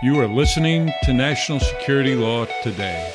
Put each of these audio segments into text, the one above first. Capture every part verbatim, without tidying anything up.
You are listening to National Security Law Today.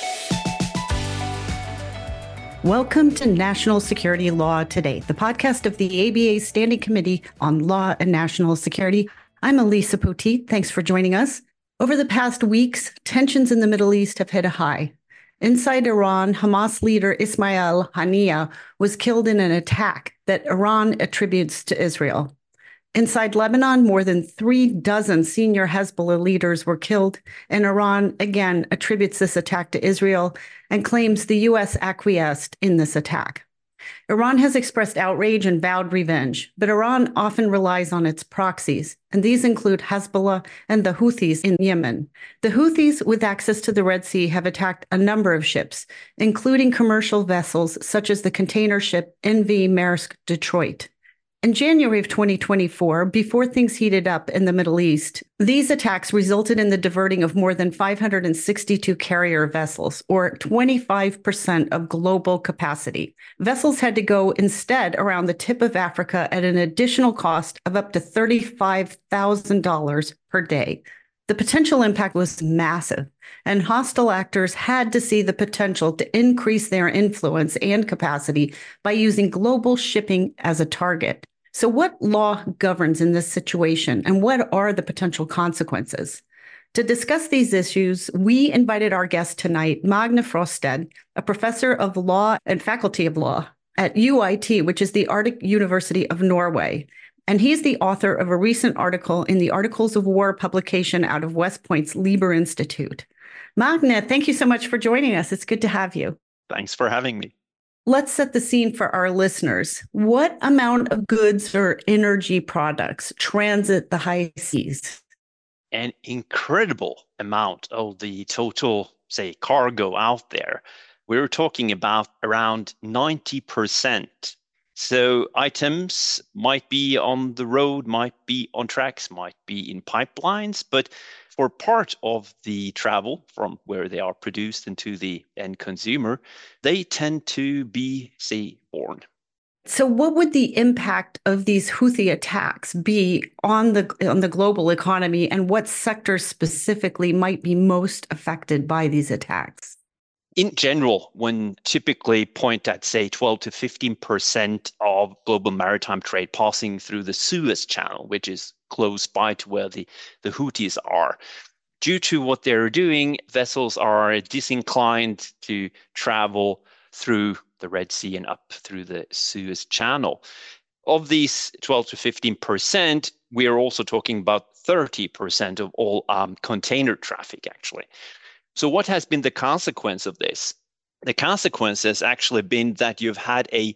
Welcome to National Security Law Today, the podcast of the A B A Standing Committee on Law and National Security. I'm Elisa Poteet. Thanks for joining us. Over the past weeks, tensions in the Middle East have hit a high. Inside Iran, Hamas leader Ismail Haniyeh was killed in an attack that Iran attributes to Israel. Inside Lebanon, more than three dozen senior Hezbollah leaders were killed, and Iran again attributes this attack to Israel and claims the U S acquiesced in this attack. Iran has expressed outrage and vowed revenge, but Iran often relies on its proxies, and these include Hezbollah and the Houthis in Yemen. The Houthis, with access to the Red Sea, have attacked a number of ships, including commercial vessels such as the container ship N V Maersk Detroit. In January of twenty twenty-four, before things heated up in the Middle East, these attacks resulted in the diverting of more than five hundred sixty-two carrier vessels, or twenty-five percent of global capacity. Vessels had to go instead around the tip of Africa at an additional cost of up to thirty-five thousand dollars per day. The potential impact was massive, and hostile actors had to see the potential to increase their influence and capacity by using global shipping as a target. So what law governs in this situation, and what are the potential consequences? To discuss these issues, we invited our guest tonight, Magne Frosted, a professor of law and faculty of law at U I T, which is the Arctic University of Norway. And he's the author of a recent article in the Articles of War publication out of West Point's Lieber Institute. Magne, thank you so much for joining us. It's good to have you. Thanks for having me. Let's set the scene for our listeners. What amount of goods or energy products transit the high seas? An incredible amount of the total, say, cargo out there. We're talking about around ninety percent. So items might be on the road, might be on tracks, might be in pipelines, but for part of the travel from where they are produced into the end consumer, they tend to be seaborne. So what would the impact of these Houthi attacks be on the on the global economy, and what sectors specifically might be most affected by these attacks? In general, one typically point at, say, twelve to fifteen percent of global maritime trade passing through the Suez Channel, which is close by to where the, the Houthis are. Due to what they're doing, vessels are disinclined to travel through the Red Sea and up through the Suez Channel. Of these twelve to fifteen percent, we are also talking about thirty percent of all um, container traffic, actually. So what has been the consequence of this? The consequence has actually been that you've had a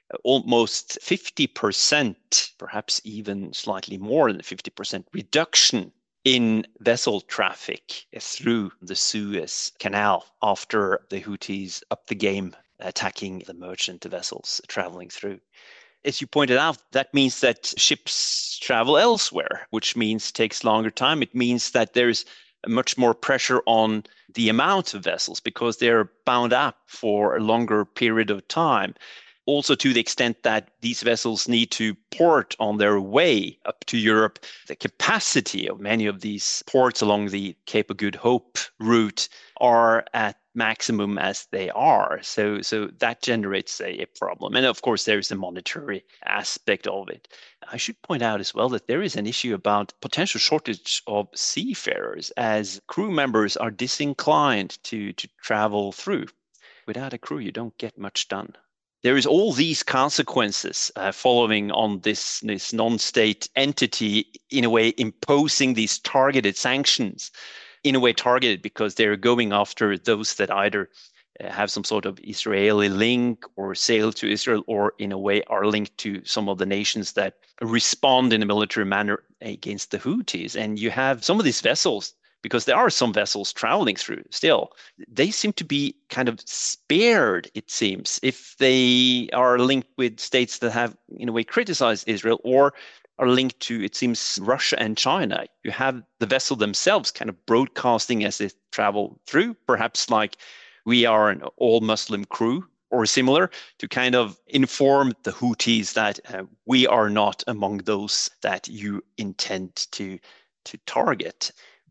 almost fifty percent, perhaps even slightly more than fifty percent reduction in vessel traffic through the Suez Canal after the Houthis upped the game, attacking the merchant vessels traveling through. As you pointed out, that means that ships travel elsewhere, which means it takes longer time. It means that there's much more pressure on the amount of vessels because they're bound up for a longer period of time. Also, to the extent that these vessels need to port on their way up to Europe, the capacity of many of these ports along the Cape of Good Hope route are at maximum as they are. So, so that generates a, a problem. And of course, there's the monetary aspect of it. I should point out as well that there is an issue about potential shortage of seafarers as crew members are disinclined to, to travel through. Without a crew, you don't get much done. There is all these consequences uh, following on this, this non-state entity, in a way, imposing these targeted sanctions, in a way targeted because they're going after those that either uh, have some sort of Israeli link or sail to Israel, or in a way are linked to some of the nations that respond in a military manner against the Houthis. And you have some of these vessels, because there are some vessels traveling through still, they seem to be kind of spared, it seems, if they are linked with states that have, in a way, criticized Israel or are linked to, it seems, Russia and China. You have the vessel themselves kind of broadcasting as they travel through, perhaps like we are an all-Muslim crew or similar, to kind of inform the Houthis that uh, we are not among those that you intend to, to target.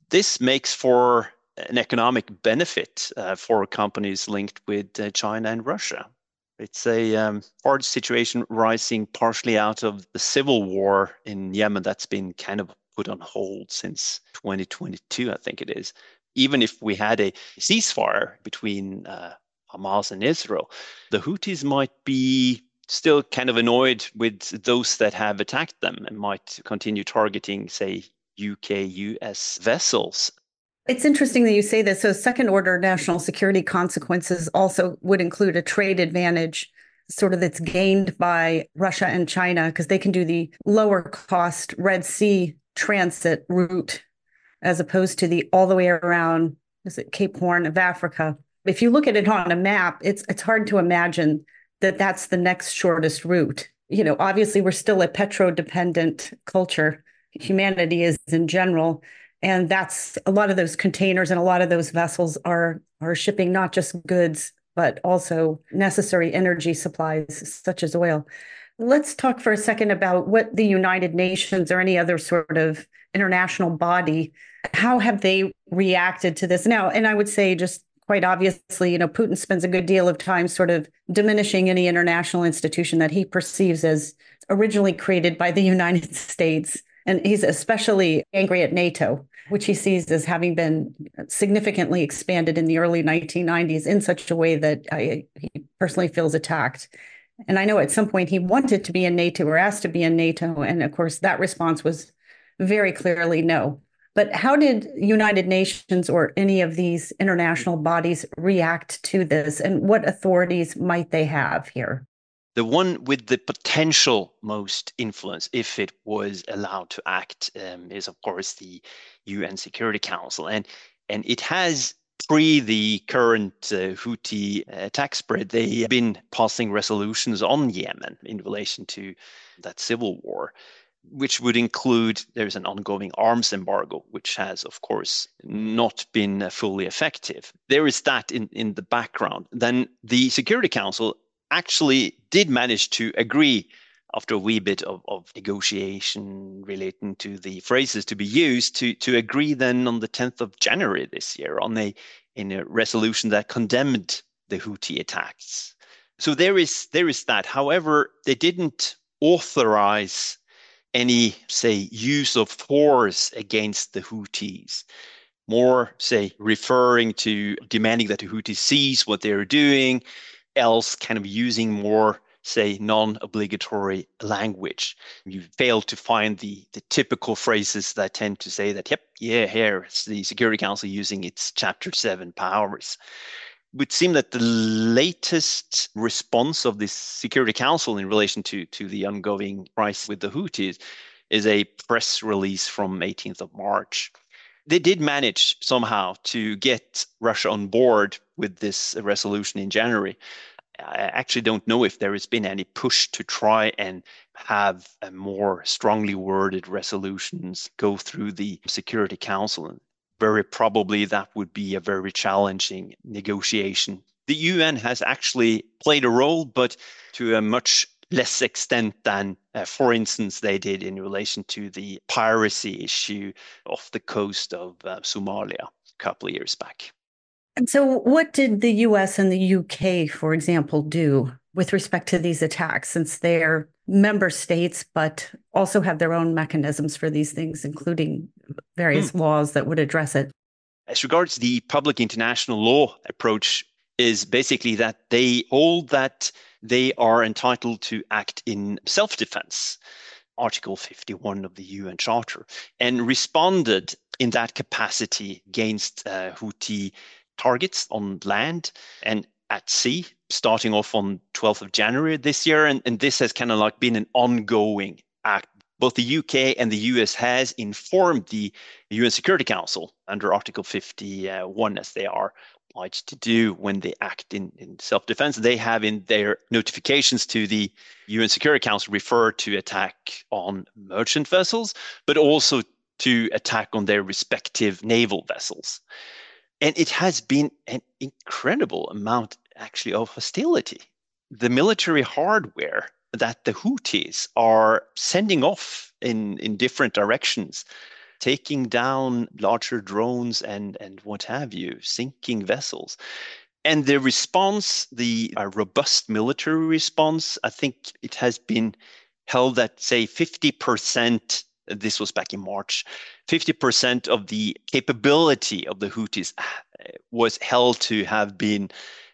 This makes for an economic benefit uh, for companies linked with uh, China and Russia. It's a um, hard situation rising partially out of the civil war in Yemen that's been kind of put on hold since twenty twenty-two, I think it is. Even if we had a ceasefire between uh, Hamas and Israel, the Houthis might be still kind of annoyed with those that have attacked them and might continue targeting, say, U K, U S vessels. It's interesting that you say this. So second order national security consequences also would include a trade advantage sort of that's gained by Russia and China because they can do the lower cost Red Sea transit route as opposed to the all the way around, is it Cape Horn of Africa? If you look at it on a map, it's it's hard to imagine that that's the next shortest route. You know, obviously we're still a petro-dependent culture. Humanity is in general. And that's a lot of those containers and a lot of those vessels are, are shipping not just goods, but also necessary energy supplies such as oil. Let's talk for a second about what the United Nations or any other sort of international body, how have they reacted to this now? And I would say just quite obviously, you know, Putin spends a good deal of time sort of diminishing any international institution that he perceives as originally created by the United States. And he's especially angry at NATO, which he sees as having been significantly expanded in the early nineteen nineties in such a way that I, he personally feels attacked. And I know at some point he wanted to be in NATO or asked to be in NATO. And of course, that response was very clearly no. But how did United Nations or any of these international bodies react to this? And what authorities might they have here? The one with the potential most influence, if it was allowed to act, um, is, of course, the U N Security Council. And, and it has, pre the current uh, Houthi attack spread, they've been passing resolutions on Yemen in relation to that civil war, which would include there's an ongoing arms embargo, which has, of course, not been uh, fully effective. There is that in, in the background. Then the Security Council actually did manage to agree after a wee bit of, of negotiation relating to the phrases to be used to, to agree then on the tenth of January this year on a, in a resolution that condemned the Houthi attacks. So there is, there is that. However, they didn't authorize any, say, use of force against the Houthis. More, say, referring to demanding that the Houthis cease what they're doing, else kind of using more, say, non-obligatory language. You fail to find the, the typical phrases that tend to say that, yep, yeah, here it's the Security Council using its Chapter seven powers. It would seem that the latest response of the Security Council in relation to, to the ongoing crisis with the Houthis is a press release from eighteenth of March. They did manage somehow to get Russia on board with this resolution in January. I actually don't know if there has been any push to try and have a more strongly worded resolutions go through the Security Council. And very probably that would be a very challenging negotiation. The U N has actually played a role, but to a much less extent than, uh, for instance, they did in relation to the piracy issue off the coast of uh, Somalia a couple of years back. And so what did the U S and the U K, for example, do with respect to these attacks, since they're member states, but also have their own mechanisms for these things, including various hmm. laws that would address it? As regards the public international law approach, is basically that they hold that they are entitled to act in self-defense, Article fifty-one of the U N Charter, and responded in that capacity against uh, Houthi targets on land and at sea, starting off on twelfth of January this year. And, and this has kind of like been an ongoing act. Both the U K and the U S has informed the U N Security Council under Article fifty-one, as they are obliged to do when they act in, in self-defense. They have in their notifications to the U N Security Council referred to attack on merchant vessels, but also to attack on their respective naval vessels. And it has been an incredible amount, actually, of hostility. The military hardware that the Houthis are sending off in, in different directions taking down larger drones and, and what have you, sinking vessels. And the response, the uh, robust military response, I think it has been held at, say, fifty percent. This was back in March. fifty percent of the capability of the Houthis was held to have been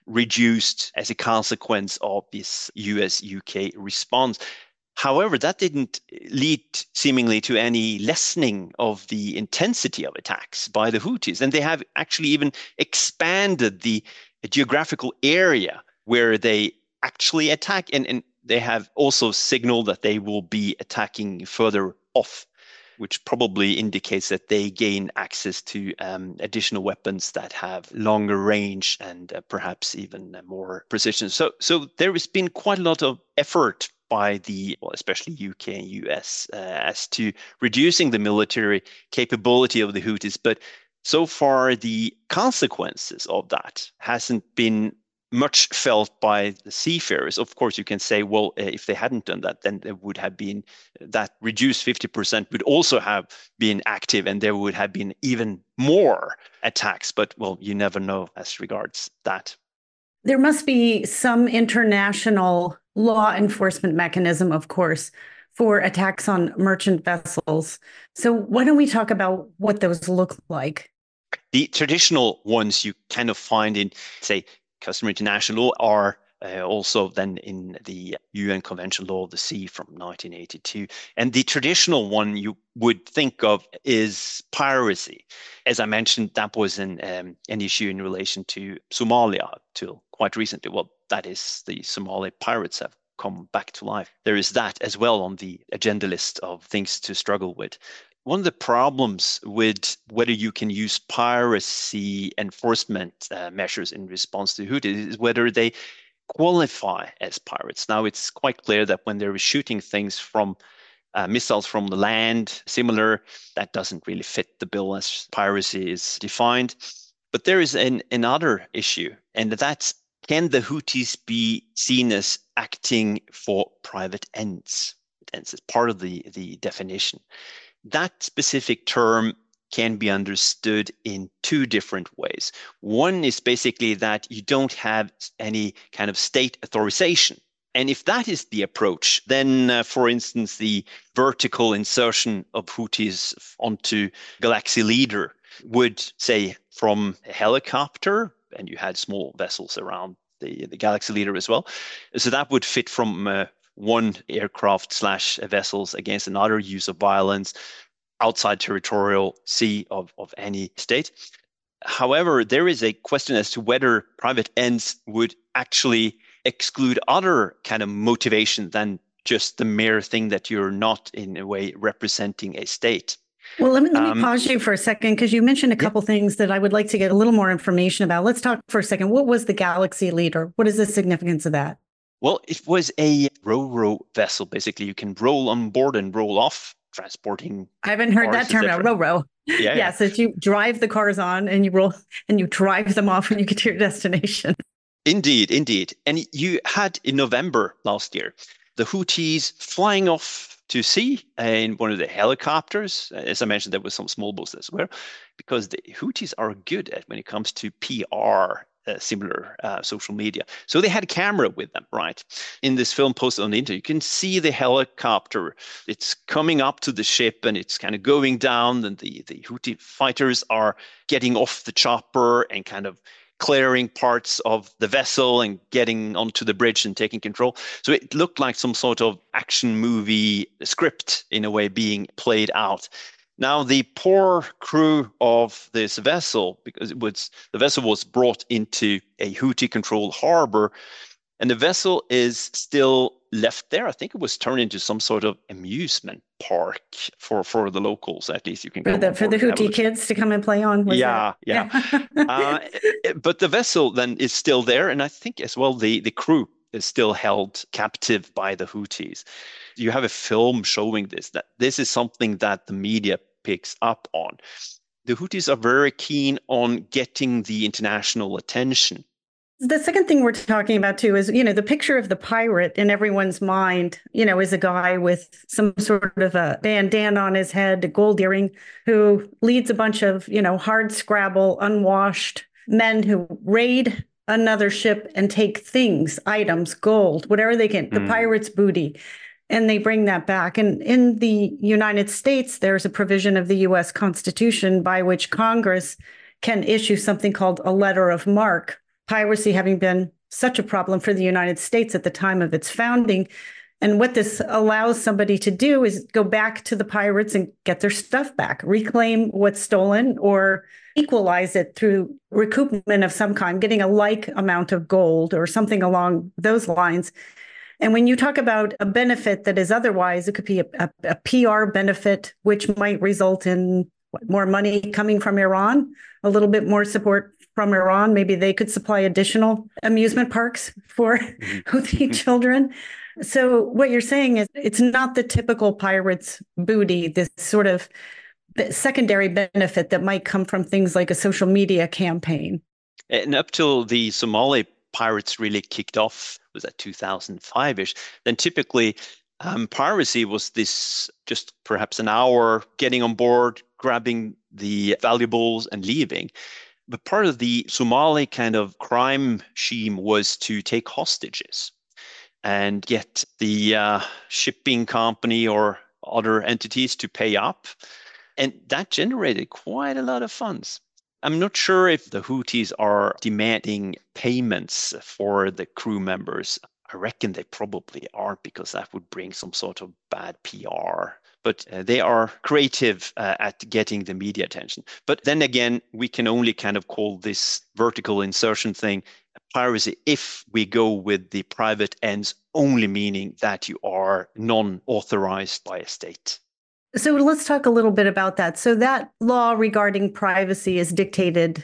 reduced as a consequence of this U S U K response. However, that didn't lead seemingly to any lessening of the intensity of attacks by the Houthis. And they have actually even expanded the geographical area where they actually attack. And, and they have also signaled that they will be attacking further off, which probably indicates that they gain access to um, additional weapons that have longer range and uh, perhaps even uh, more precision. So, so there has been quite a lot of effort by the, well, especially U K and U S, uh, as to reducing the military capability of the Houthis. But so far, the consequences of that hasn't been much felt by the seafarers. Of course, you can say, well, uh, if they hadn't done that, then there would have been that reduced fifty percent would also have been active, and there would have been even more attacks. But, well, you never know as regards that. There must be some international law enforcement mechanism, of course, for attacks on merchant vessels. So why don't we talk about what those look like? The traditional ones you kind of find in, say, customary international law are uh, also then in the U N Convention Law of the Sea from nineteen eighty-two. And the traditional one you would think of is piracy. As I mentioned, that was an, um, an issue in relation to Somalia till quite recently. Well, that is, the Somali pirates have come back to life. There is that as well on the agenda list of things to struggle with. One of the problems with whether you can use piracy enforcement uh, measures in response to Houthis is whether they qualify as pirates. Now, it's quite clear that when they're shooting things from uh, missiles from the land, similar, that doesn't really fit the bill as piracy is defined. But there is an, another issue, and that's, can the Houthis be seen as acting for private ends? Ends is part of the, the definition. That specific term can be understood in two different ways. One is basically that you don't have any kind of state authorization. And if that is the approach, then, uh, for instance, the vertical insertion of Houthis onto Galaxy Leader would, say, from a helicopter, and you had small vessels around the, the Galaxy Leader as well. So that would fit from uh, one aircraft slash vessels against another use of violence outside territorial sea of, of any state. However, there is a question as to whether private ends would actually exclude other kind of motivation than just the mere thing that you're not in a way representing a state. Well, let me, let me Um, pause you for a second, because you mentioned a couple yeah. things that I would like to get a little more information about. Let's talk for a second. What was the Galaxy Leader? What is the significance of that? Well, it was a ro-ro vessel. Basically, you can roll on board and roll off, transporting. I haven't heard that term now, ro-ro. Yeah, yeah, so you drive the cars on and you roll and you drive them off when you get to your destination. Indeed, indeed. And you had in November last year, the Houthis flying off to sea in one of the helicopters. As I mentioned, there was some small boats as well, because the Houthis are good at when it comes to P R. Uh, similar uh, social media. So they had a camera with them, right? In this film posted on the internet, you can see the helicopter. It's coming up to the ship and it's kind of going down, and the, the Houthi fighters are getting off the chopper and kind of clearing parts of the vessel and getting onto the bridge and taking control. So it looked like some sort of action movie script in a way being played out. Now, the poor crew of this vessel, because it was the vessel was brought into a Houthi-controlled harbor, and the vessel is still left there. I think it was turned into some sort of amusement park for, for the locals. At least you can for go the for the Houthi kids to come and play on. Yeah, yeah. yeah. uh, but the vessel then is still there, and I think as well the the crew is still held captive by the Houthis. You have a film showing this. That this is something that the media picks up on. The Houthis are very keen on getting the international attention. The second thing we're talking about too is, you know, the picture of the pirate in everyone's mind, you know, is a guy with some sort of a bandana on his head, a gold earring, who leads a bunch of, you know, hard scrabble, unwashed men who raid another ship and take things, items, gold, whatever they can, the mm. pirate's booty, and they bring that back. And in the United States, there's a provision of the U S Constitution by which Congress can issue something called a letter of marque. Piracy having been such a problem for the United States at the time of its founding. And what this allows somebody to do is go back to the pirates and get their stuff back, reclaim what's stolen, or equalize it through recoupment of some kind, getting a like amount of gold or something along those lines. And when you talk about a benefit that is otherwise, it could be a, a, a P R benefit, which might result in what, more money coming from Iran, a little bit more support from Iran. Maybe they could supply additional amusement parks for Houthi children. So what you're saying is it's not the typical pirate's booty, this sort of secondary benefit that might come from things like a social media campaign. And up till the Somali pirates really kicked off, was that two thousand five-ish, then typically um, piracy was this just perhaps an hour getting on board, grabbing the valuables and leaving. But part of the Somali kind of crime scheme was to take hostages and get the uh, shipping company or other entities to pay up. And that generated quite a lot of funds. I'm not sure if the Houthis are demanding payments for the crew members. I reckon they probably aren't, because that would bring some sort of bad P R. But uh, they are creative uh, at getting the media attention. But then again, we can only kind of call this vertical insertion thing piracy if we go with the private ends only, meaning that you are non-authorized by a state. So let's talk a little bit about that. So that law regarding privacy is dictated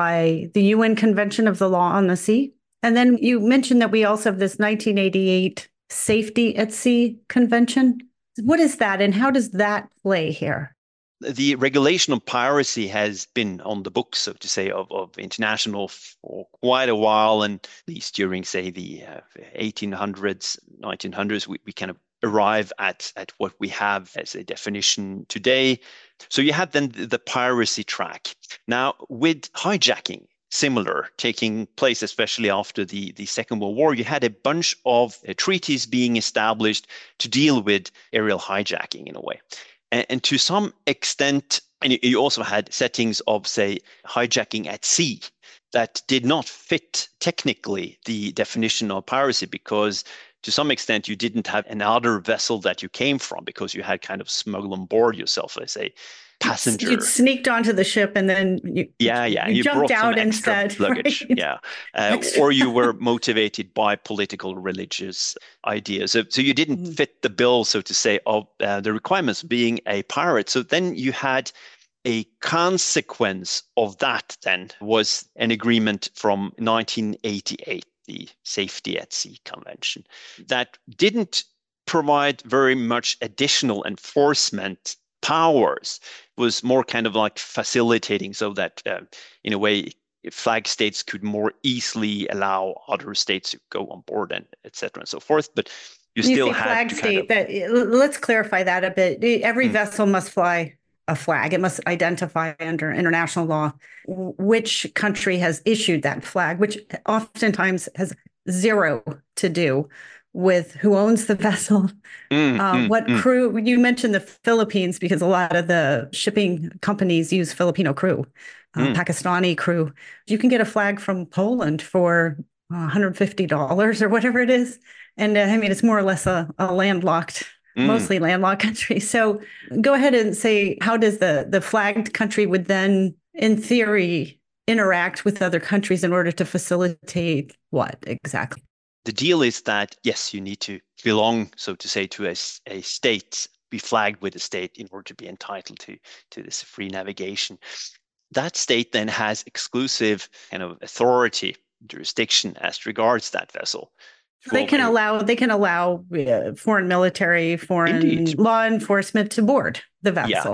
by the U N Convention of the Law on the Sea. And then you mentioned that we also have this nineteen eighty-eight Safety at Sea Convention. What is that, and how does that play here? The regulation of piracy has been on the books, so to say, of, of international for quite a while, and at least during, say, the uh, eighteen hundreds, nineteen hundreds, we, we kind of arrive at, at what we have as a definition today. So you had then the piracy track. Now, with hijacking, similar, taking place especially after the, the Second World War, you had a bunch of uh, treaties being established to deal with aerial hijacking in a way. And, and to some extent, and you also had settings of, say, hijacking at sea that did not fit technically the definition of piracy, because to some extent you didn't have another vessel that you came from, because you had kind of smuggled on board yourself, let's say, passenger. You sneaked onto the ship and then you, yeah, yeah. you, you jumped brought out some extra instead. Luggage, right? yeah. Uh, or you were motivated by political, religious ideas. So, so you didn't mm-hmm. fit the bill, so to say, of uh, the requirements of being a pirate. So then you had a consequence of that then was an agreement from nineteen eighty-eight, the Safety at Sea Convention, that didn't provide very much additional enforcement powers, was more kind of like facilitating, so that uh, in a way flag states could more easily allow other states to go on board, and et cetera and so forth. But you, you still have flag to state. kind of... that, let's clarify that a bit. Every mm. vessel must fly a flag. It must identify under international law which country has issued that flag, which oftentimes has zero to do with who owns the vessel, mm, uh, mm, what mm. crew. You mentioned the Philippines because a lot of the shipping companies use Filipino crew, uh, mm. Pakistani crew. You can get a flag from Poland for one hundred fifty dollars or whatever it is. And uh, I mean, it's more or less a, a landlocked, mm. mostly landlocked country. So go ahead and say, how does the, the flagged country would then, in theory, interact with other countries in order to facilitate what exactly? The deal is that, yes, you need to belong, so to say, to a, a state, be flagged with a state in order to be entitled to, to this free navigation. That state then has exclusive kind of authority, jurisdiction as regards that vessel. They can allow they can allow uh, foreign military, foreign Indeed. law enforcement to board the vessel. Yeah.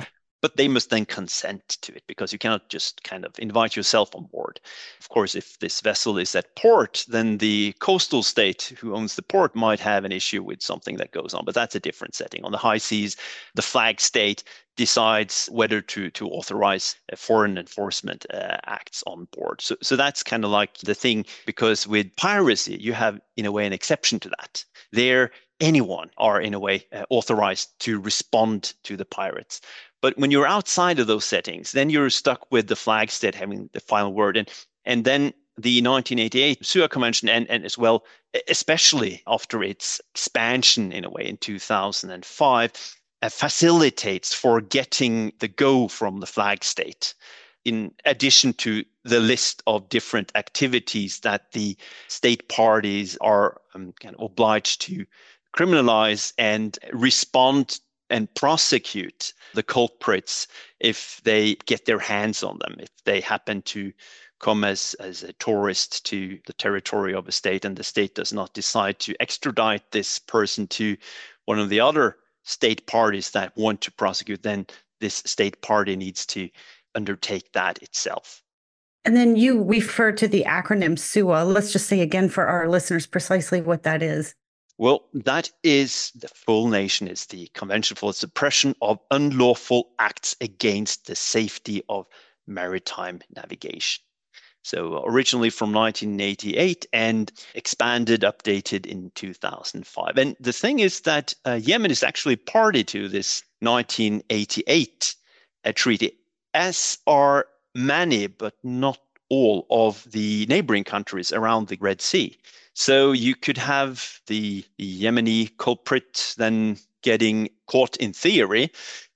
but they must then consent to it, because you cannot just kind of invite yourself on board. Of course, if this vessel is at port, then the coastal state who owns the port might have an issue with something that goes on, but that's a different setting. On the high seas, the flag state decides whether to to authorize foreign enforcement uh, acts on board. So, so that's kind of like the thing, because with piracy, you have, in a way, an exception to that. There, anyone are, in a way, uh, authorized to respond to the pirates. But when you're outside of those settings, then you're stuck with the flag state having the final word. And, and then the nineteen eighty-eight S U A Convention, and, and as well, especially after its expansion, in a way, in two thousand five, uh, facilitates for getting the go from the flag state, in addition to the list of different activities that the state parties are um, kind of obliged to criminalize and respond and prosecute the culprits if they get their hands on them, if they happen to come as, as a tourist to the territory of a state and the state does not decide to extradite this person to one of the other state parties that want to prosecute, then this state party needs to undertake that itself. And then you refer to the acronym S U A. Let's just say again for our listeners precisely what that is. Well, that is the full nation, is the Convention for the Suppression of Unlawful Acts Against the Safety of Maritime Navigation. So originally from nineteen eighty-eight and expanded, updated in two thousand five. And the thing is that uh, Yemen is actually party to this nineteen eighty-eight uh, treaty, as are many, but not all, of the neighboring countries around the Red Sea. So you could have the, the Yemeni culprit then getting caught, in theory,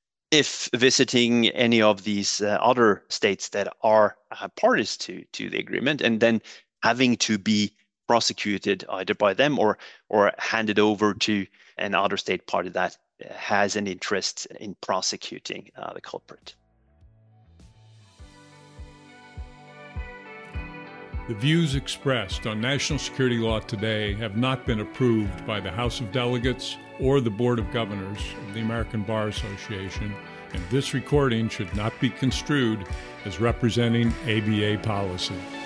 if visiting any of these uh, other states that are uh, parties to, to the agreement, and then having to be prosecuted either by them or, or handed over to an other state party that has an interest in prosecuting uh, the culprit. The views expressed on National Security Law Today have not been approved by the House of Delegates or the Board of Governors of the American Bar Association, and this recording should not be construed as representing A B A policy.